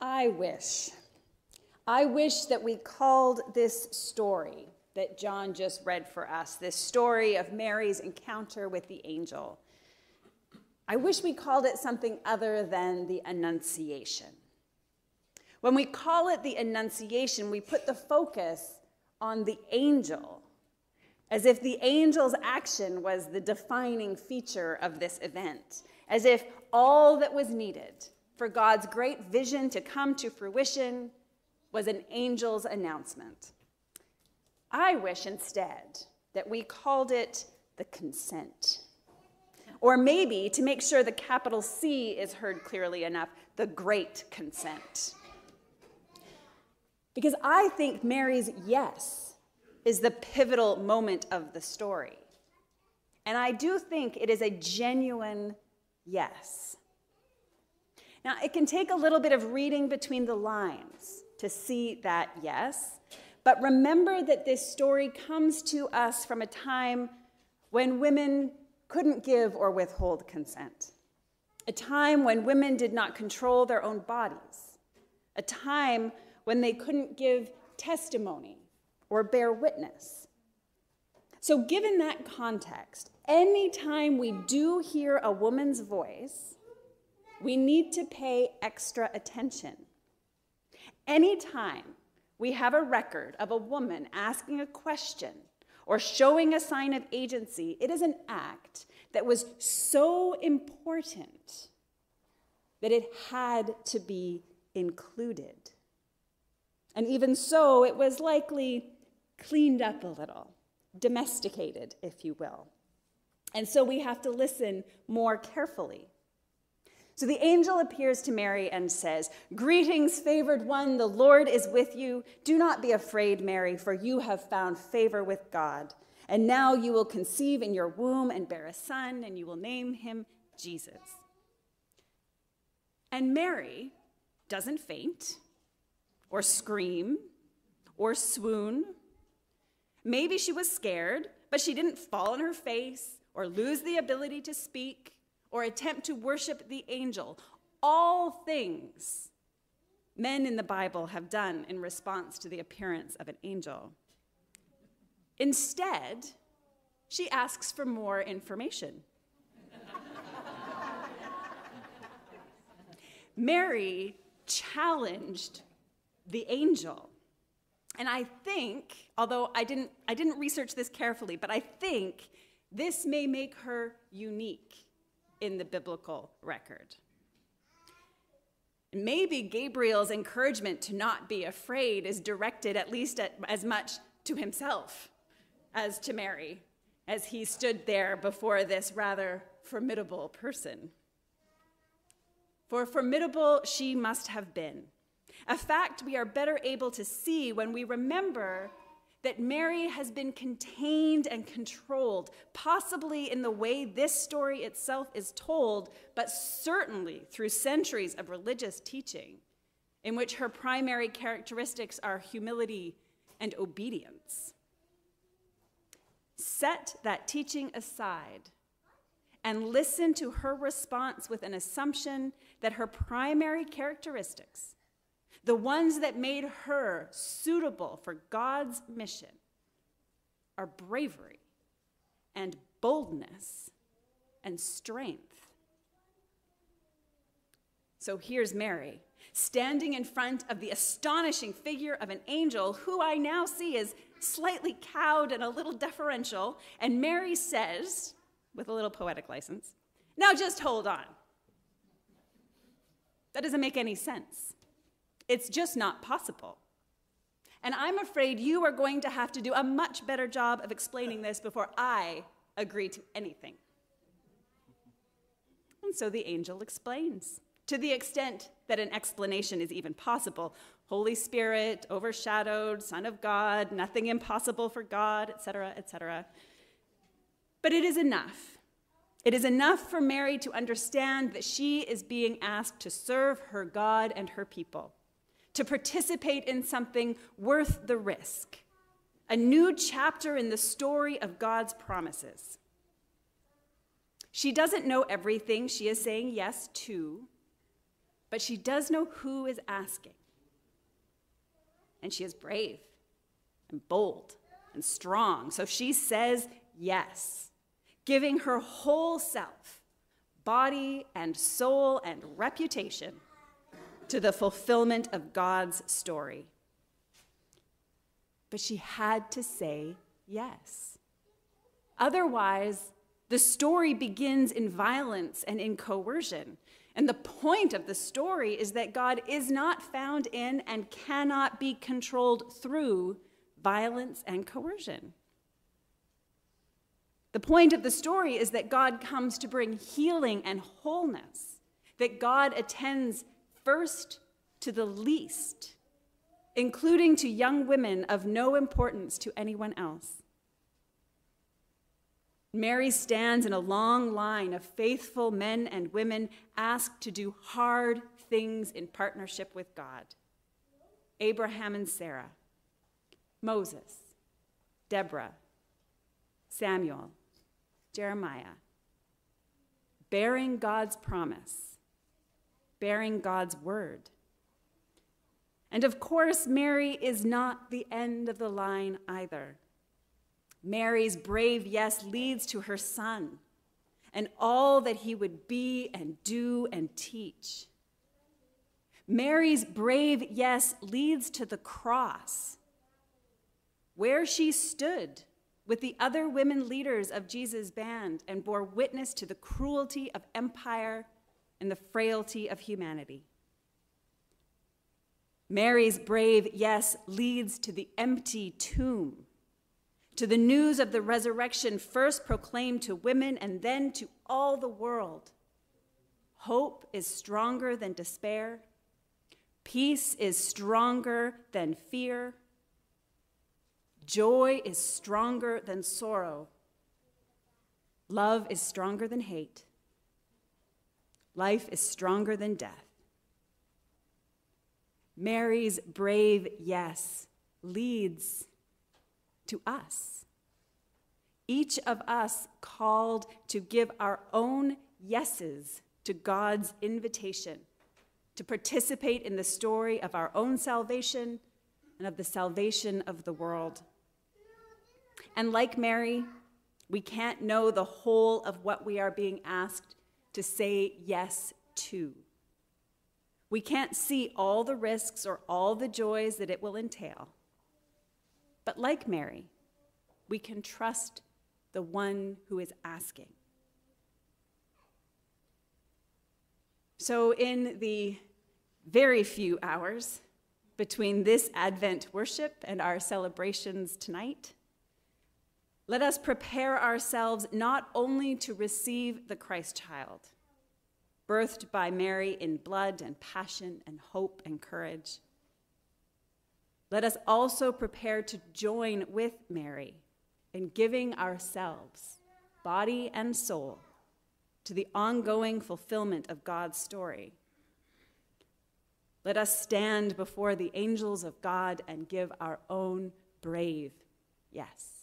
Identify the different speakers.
Speaker 1: I wish that we called this story that John just read for us, this story of Mary's encounter with the angel. I wish we called it something other than the Annunciation. When we call it the Annunciation, we put the focus on the angel, as if the angel's action was the defining feature of this event, as if all that was needed for God's great vision to come to fruition was an angel's announcement. I wish instead that we called it the consent. Or maybe, to make sure the capital C is heard clearly enough, the great consent. Because I think Mary's yes is the pivotal moment of the story. And I do think it is a genuine yes. Now, it can take a little bit of reading between the lines to see that yes, but remember that this story comes to us from a time when women couldn't give or withhold consent, a time when women did not control their own bodies, a time when they couldn't give testimony or bear witness. So given that context, anytime we do hear a woman's voice, we need to pay extra attention. Anytime we have a record of a woman asking a question or showing a sign of agency, it is an act that was so important that it had to be included. And even so, it was likely cleaned up a little, domesticated, if you will. And so we have to listen more carefully. So the angel appears to Mary and says, "Greetings, favored one, the Lord is with you. Do not be afraid, Mary, for you have found favor with God. And now you will conceive in your womb and bear a son, and you will name him Jesus." And Mary doesn't faint or scream or swoon. Maybe she was scared, but she didn't fall on her face or lose the ability to speak or attempt to worship the angel. All things men in the Bible have done in response to the appearance of an angel. Instead, she asks for more information. Mary challenged the angel. And I think, although I didn't research this carefully, but I think this may make her unique in the biblical record. Maybe Gabriel's encouragement to not be afraid is directed at least as much to himself as to Mary, as he stood there before this rather formidable person. For formidable she must have been, a fact we are better able to see when we remember that Mary has been contained and controlled, possibly in the way this story itself is told, but certainly through centuries of religious teaching, in which her primary characteristics are humility and obedience. Set that teaching aside and listen to her response with an assumption that her primary characteristics, the ones that made her suitable for God's mission, are bravery and boldness and strength. So here's Mary, standing in front of the astonishing figure of an angel who I now see is slightly cowed and a little deferential, and Mary says, with a little poetic license, "Now just hold on." That doesn't make any sense. It's just not possible. And I'm afraid you are going to have to do a much better job of explaining this before I agree to anything. And so the angel explains, to the extent that an explanation is even possible. Holy Spirit, overshadowed, Son of God, nothing impossible for God, etc., etc. But it is enough. It is enough for Mary to understand that she is being asked to serve her God and her people, to participate in something worth the risk, a new chapter in the story of God's promises. She doesn't know everything she is saying yes to, but she does know who is asking. And she is brave and bold and strong. So she says yes, giving her whole self, body and soul and reputation, to the fulfillment of God's story. But she had to say yes. Otherwise, the story begins in violence and in coercion. And the point of the story is that God is not found in and cannot be controlled through violence and coercion. The point of the story is that God comes to bring healing and wholeness, that God attends first to the least, including to young women of no importance to anyone else. Mary stands in a long line of faithful men and women asked to do hard things in partnership with God. Abraham and Sarah, Moses, Deborah, Samuel, Jeremiah, bearing God's promise, bearing God's word. And of course, Mary is not the end of the line either. Mary's brave yes leads to her son and all that he would be and do and teach. Mary's brave yes leads to the cross, where she stood with the other women leaders of Jesus' band and bore witness to the cruelty of empire and the frailty of humanity. Mary's brave yes leads to the empty tomb, to the news of the resurrection first proclaimed to women and then to all the world. Hope is stronger than despair. Peace is stronger than fear. Joy is stronger than sorrow. Love is stronger than hate. Life is stronger than death. Mary's brave yes leads to us. Each of us called to give our own yeses to God's invitation to participate in the story of our own salvation and of the salvation of the world. And like Mary, we can't know the whole of what we are being asked to say yes to. We can't see all the risks or all the joys that it will entail. But like Mary, we can trust the one who is asking. So in the very few hours between this Advent worship and our celebrations tonight, let us prepare ourselves not only to receive the Christ child, birthed by Mary in blood and passion and hope and courage. Let us also prepare to join with Mary in giving ourselves, body and soul, to the ongoing fulfillment of God's story. Let us stand before the angels of God and give our own brave yes.